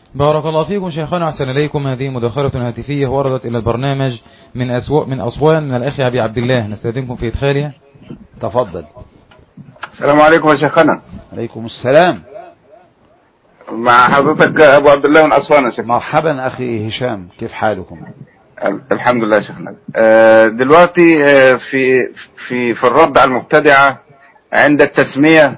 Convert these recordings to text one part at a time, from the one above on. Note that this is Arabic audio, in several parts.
بارك الله فيكم شيخنا، أحسن إليكم. هذه مداخلة هاتفية وردت إلى البرنامج من أسوان من الأخ أبي عبد الله، نستأذنكم في إدخالها. تفضل. السلام عليكم يا شيخنا. عليكم السلام. مع حضرتك أبو عبد الله من أسوان يا شيخ. مرحبا أخي هشام، كيف حالكم؟ الحمد لله يا شيخنا. دلوقتي في الرد على المبتدعة عند التسمية،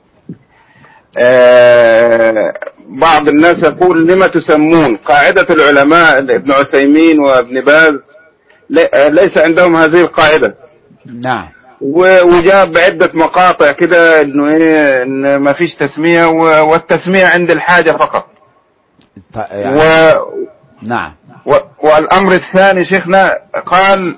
بعض الناس يقول لما تسمون؟ قاعدة العلماء ابن عثيمين وابن باز ليس عندهم هذه القاعدة. نعم. وجاب عدة مقاطع كده انه ايه، ان ما فيش تسمية والتسمية عند الحاجة فقط. يعني نعم. والامر الثاني شيخنا قال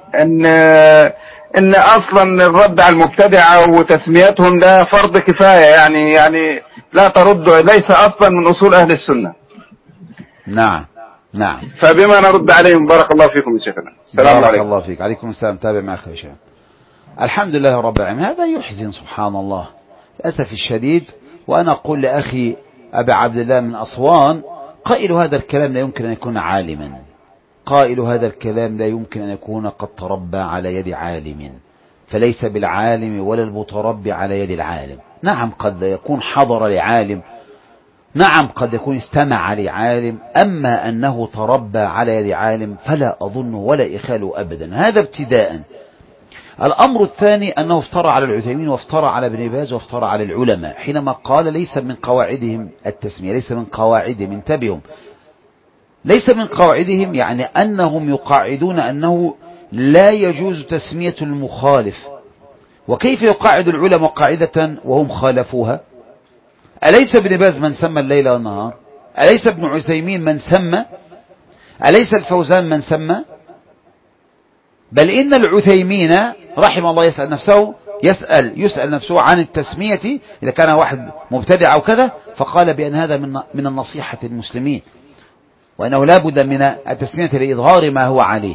ان اصلا الرد على المبتدعة وتسميتهم ده فرض كفاية، يعني لا ترد، ليس اصلا من اصول اهل السنة. نعم نعم. فبما نرد عليهم؟ بارك الله فيكم يا شيخنا. السلام عليكم. بارك الله فيك. عليكم السلام. تابع معك هشام. الحمد لله رب العالمين. هذا يحزن سبحان الله للأسف الشديد. وأنا أقول لأخي أبي عبد الله من أسوان، قائل هذا الكلام لا يمكن أن يكون عالما، قائل هذا الكلام لا يمكن أن يكون قد تربى على يد عالم، فليس بالعالم ولا المتربي على يد العالم. نعم قد يكون حضر لعالم، نعم قد يكون استمع لعالم، أما أنه تربى على يد عالم فلا أظن ولا إخاله أبدا. هذا ابتداء. الأمر الثاني أنه افترى على العثيمين وافترى على ابن باز وافترى على العلماء حينما قال ليس من قواعدهم التسمية، ليس من قواعدهم، انتبهوا، ليس من قواعدهم يعني أنهم يقاعدون أنه لا يجوز تسمية المخالف. وكيف يقاعد العلماء قاعدة وهم خالفوها؟ أليس ابن باز من سمى الليل والنهار؟ أليس ابن عثيمين من سمى؟ أليس الفوزان من سمى؟ بل إن العثيمين رحمه الله يسأل نفسه عن التسمية إذا كان واحد مبتدع أو كذا، فقال بأن هذا من النصيحة المسلمين، وأنه لا بد من التسمية لإظهار ما هو عليه.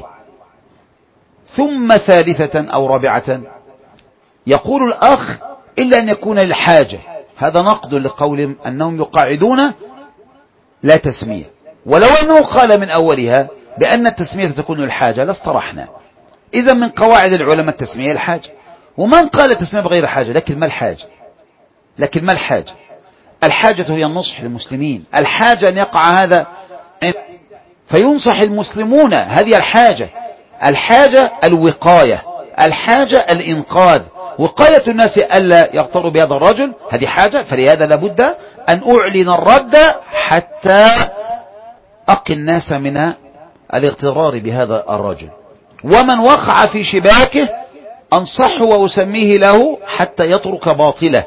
ثم ثالثة أو رابعة يقول الأخ إلا أن يكون الحاجة. هذا نقد لقولهم أنهم يقاعدون لا تسمية، ولو أنه قال من أولها بأن التسمية تكون الحاجة لاسترحنا. إذا من قواعد العلماء التسمية الحاجة، ومن قال التسمية بغير حاجة. لكن ما الحاجة؟ الحاجة هي النصح للمسلمين، الحاجة أن يقع هذا فينصح المسلمون، هذه الحاجة الوقاية، الحاجة الإنقاذ، وقاية الناس ألا يغتروا بهذا الرجل، هذه حاجة. فلهذا لابد أن أعلن الرد حتى أقي الناس من الاغترار بهذا الرجل، ومن وقع في شباكه أنصحه وأسميه له حتى يترك باطله.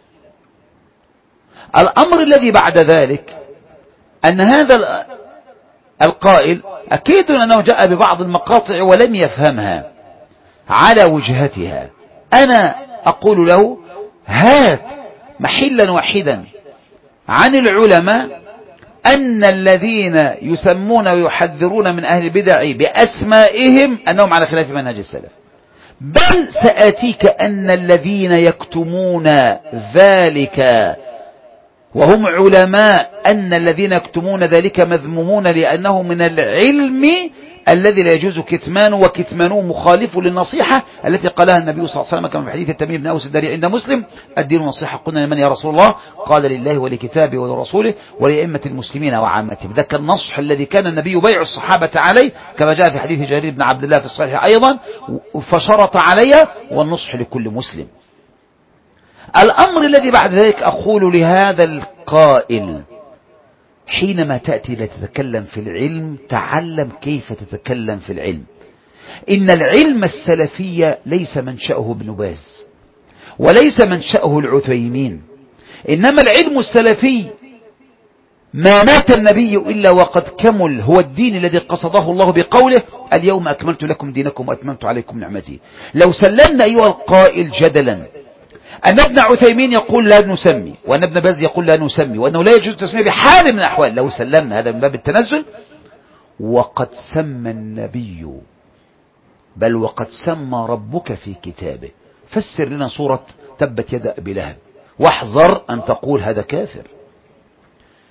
الأمر الذي بعد ذلك أن هذا القائل أكيد أنه جاء ببعض المقاطع ولم يفهمها على وجهتها. أنا أقول له هات محلا واحدا عن العلماء أن الذين يسمون ويحذرون من أهل البدع بأسمائهم أنهم على خلاف منهج السلف. بل سآتيك أن الذين يكتمون ذلك وهم علماء، أن الذين يكتمون ذلك مذمومون لأنه من العلم الذي لا يجوز كتمانه، وكتمانه مخالف للنصيحة التي قالها النبي صلى الله عليه وسلم كما في حديث التميم بن أوس الداري عند مسلم: الدين نصيحة. قلنا لمن يا رسول الله؟ قال لله ولكتابه ولرسوله ولأئمة المسلمين وعامتهم. ذاك النصح الذي كان النبي يبايع الصحابة عليه كما جاء في حديث جرير بن عبد الله في الصحيح أيضا، فشرط عليه والنصح لكل مسلم. الأمر الذي بعد ذلك أقول لهذا القائل: حينما تأتي لتتكلم في العلم تعلم كيف تتكلم في العلم. إن العلم السلفي ليس منشأه ابن باز وليس منشأه العثيمين، إنما العلم السلفي ما مات النبي إلا وقد كمل، هو الدين الذي قصده الله بقوله: اليوم أكملت لكم دينكم وأتممت عليكم نعمتي. لو سلمنا أيها القائل جدلا أن ابن عثيمين يقول لا نسمي، وأن ابن باز يقول لا نسمي، وأنه لا يجوز تسميه بحال من الأحوال، لو سلمنا هذا من باب التنزل، وقد سمى النبي، بل وقد سمى ربك في كتابه. فسر لنا سورة تبت يد أبي لهب واحذر أن تقول هذا كافر.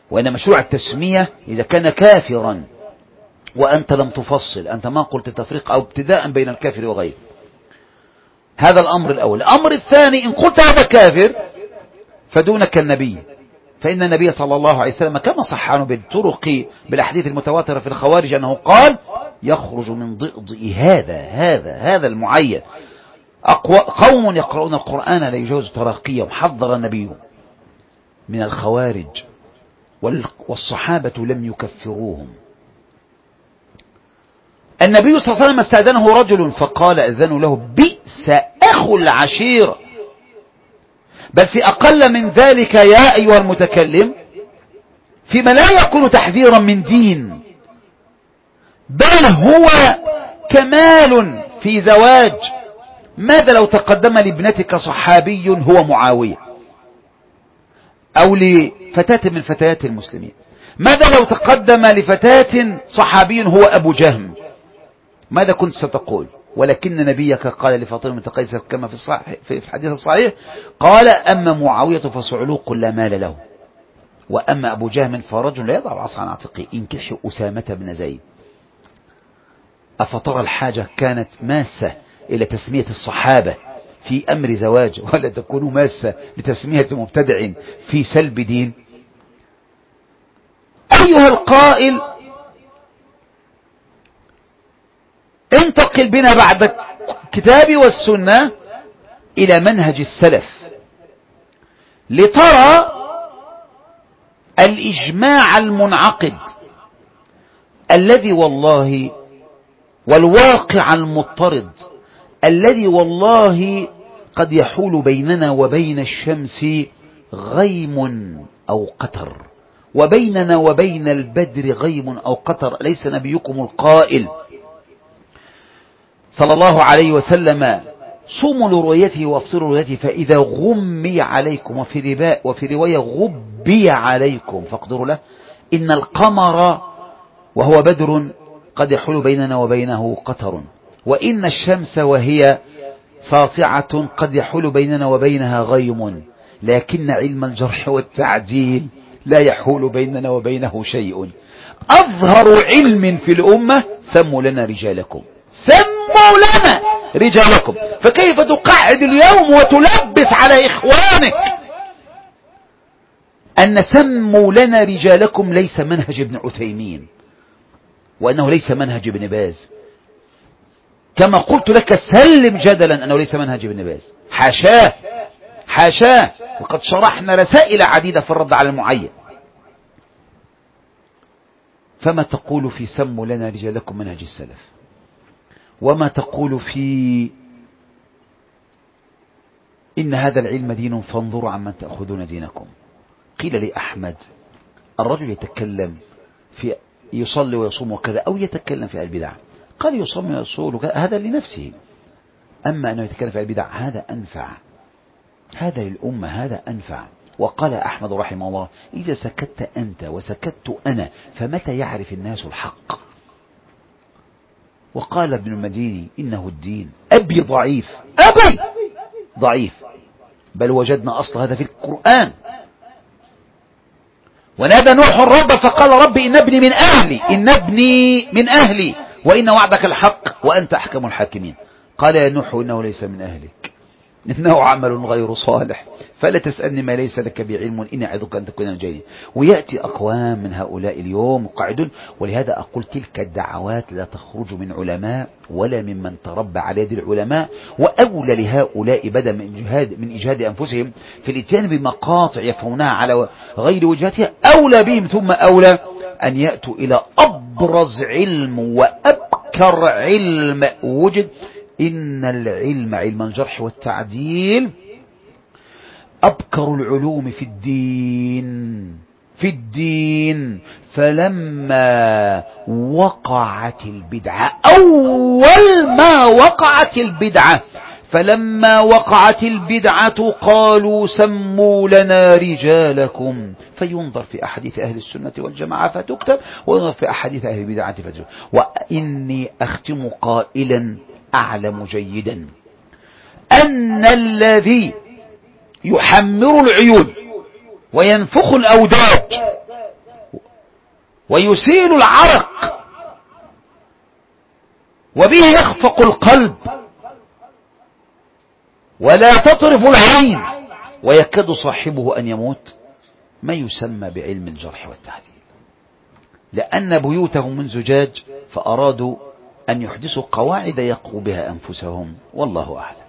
وإن مشروع التسمية إذا كان كافرا وأنت لم تفصل، أنت ما قلت التفريق أو ابتداء بين الكافر وغيره. هذا الأمر الأول. الأمر الثاني، إن قلت هذا كافر فدونك النبي، فإن النبي صلى الله عليه وسلم كما صح عنه بالطرق بالأحاديث المتواترة في الخوارج أنه قال يخرج من ضئضئ هذا المعين قوم يقرؤون القرآن لا يجوز تراقيهم. حذر النبي من الخوارج والصحابة لم يكفروهم. النبي صلى الله عليه وسلم استأذنه رجل فقال أذنوا له بئس أخو العشيرة، بل في أقل من ذلك يا أيها المتكلم فيما لا يكون تحذيرا من دين، بل هو كمال في زواج. ماذا لو تقدم لابنتك صحابي هو معاوية أو لفتاة من فتيات المسلمين؟ ماذا لو تقدم لفتاة صحابي هو أبو جهم؟ ماذا كنت ستقول؟ ولكن نبيك قال لفاطمة بنت قيس كما في الحديث الصحيح قال أما معاوية فصعلوق لا مال له، وأما أبو جهم فرجل لا يضع العصا عن عاتقه، انكحوا أسامة بن زيد. أفطر الحاجة كانت ماسة إلى تسمية الصحابة في أمر زواج، ولا تكون ماسة لتسمية مبتدع في سلب دين؟ أيها القائل انتقل بنا بعد الكتاب والسنة إلى منهج السلف لترى الإجماع المنعقد الذي والله والواقع المضطرد الذي والله قد يحول بيننا وبين الشمس غيم أو قطر، وبيننا وبين البدر غيم أو قطر. ليس نبيكم القائل صلى الله عليه وسلم صوموا لرؤيته وافطروا لرؤيته فإذا غمي عليكم، وفي رواية غبي عليكم فاقدروا له، إن القمر وهو بدر قد يحول بيننا وبينه قطر، وإن الشمس وهي ساطعة قد يحول بيننا وبينها غيم، لكن علم الجرح والتعديل لا يحول بيننا وبينه شيء. أظهر علم في الأمة سموا لنا رجالكم، سموا لنا رجالكم. فكيف تقعد اليوم وتلبس على إخوانك أن سموا لنا رجالكم ليس منهج ابن عثيمين، وأنه ليس منهج ابن باز، كما قلت لك سلم جدلا أنه ليس منهج ابن باز. حاشاه حاشاه، وقد شرحنا رسائل عديدة في الرد على المعين. فما تقول في سموا لنا رجالكم منهج السلف؟ وما تقول في إن هذا العلم دين فانظروا عمن تأخذون دينكم؟ قيل لي أحمد الرجل يتكلم في يصلي ويصوم وكذا أو يتكلم في البدع، قال يصوم ويصوم هذا لنفسه، أما أنه يتكلم في البدع هذا أنفع، هذا للأمة هذا أنفع. وقال أحمد رحمه الله إذا سكت أنت وسكت أنا فمتى يعرف الناس الحق؟ وقال ابن المديني إنه الدين أبي ضعيف، أبي ضعيف، بل وجدنا أصل هذا في القرآن. ونادى نوح الرب فقال ربي إن ابني من أهلي، إن ابني من أهلي وإن وعدك الحق وأنت أحكم الحاكمين. قال يا نوح إنه ليس من أهلك، إنه عمل غير صالح، فلا تسألني ما ليس لك بعلم إن أعظك أن تكون من الجاهلين. ويأتي أقوام من هؤلاء اليوم قاعدون. ولهذا أقول تلك الدعوات لا تخرج من علماء ولا ممن تربى على يد العلماء، وأولى لهؤلاء بدأ من إجهاد أنفسهم في الاتيان بمقاطع يفهمونها على غير وجهتها، أولى بهم ثم أولى أن يأتوا إلى أبرز علم وأبكر علم وجد. إن العلم علم الجرح والتعديل أبكر العلوم في الدين. فلما وقعت البدعة، أول ما وقعت البدعة، فلما وقعت البدعة قالوا سموا لنا رجالكم، فينظر في أحاديث أهل السنة والجماعة فتكتب، وينظر في أحاديث أهل البدعة فتكتب. وإني أختم قائلا أعلم جيدا أن الذي يحمر العيون وينفخ الأوداج ويسيل العرق وبه يخفق القلب ولا تطرف العين ويكاد صاحبه أن يموت، ما يسمى بعلم الجرح والتعديل، لأن بيوتهم من زجاج فأرادوا أن يحدثوا قواعد يقوا بها أنفسهم، والله أعلم.